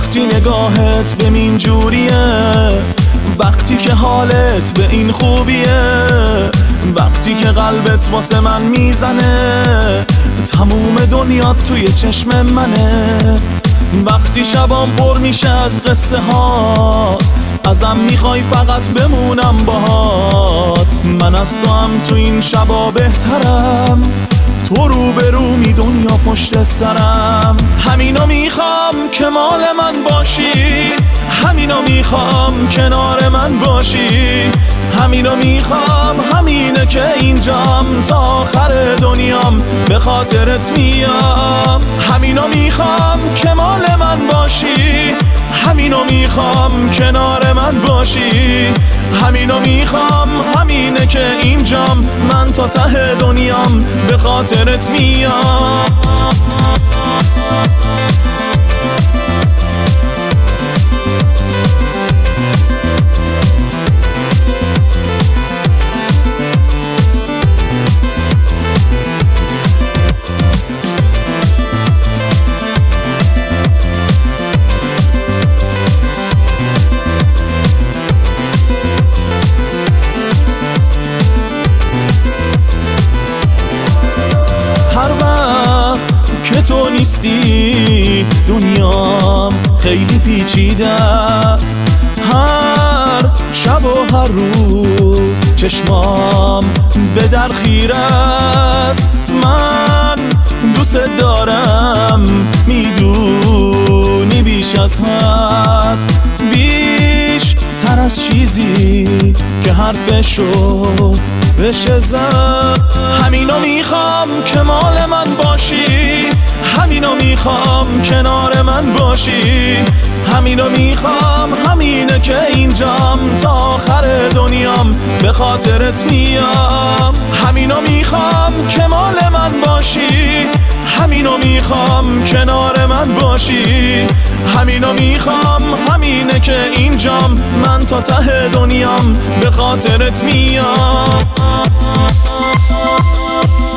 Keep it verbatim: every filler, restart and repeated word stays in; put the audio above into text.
وقتی نگاهت به این جوریه، وقتی که حالت به این خوبیه، وقتی که قلبت واسه من میزنه، تموم دنیات توی چشم منه. وقتی شبام پر میشه از قصه هات، ازم میخوای فقط بمونم باهات. من از تو هم تو این شبا بهترم، تو رو به رومی دنیا پشت سرم. همینو میخوام که مال من باشی، همینو میخوام کنار من باشی، همینو میخوام، همینه که اینجام تا آخر دنیام به خاطرت میام. همینو میخوام که مال من باشی، همینو میخوام کنار من باشی، همینو میخوام، همینه که اینجام من تا ته دنیام به خاطرت میام. که تو نیستی دنیام خیلی پیچیده است، هر شب و هر روز چشمام به در خیره است. من دوست دارم میدونی بیش از حد، بیش تر از چیزی که حرفشو بشه زد. همینو میخوام که مال من باشی، همینو میخوام کنار من باشی، همینو میخوام، همینه که اینجام تا آخر دنیام به خاطرت میام. همینو میخوام که مال من باشی، همینو میخوام کنار من باشی، همینو میخوام، همینه که اینجام من تا ته دنیام به خاطرت میام.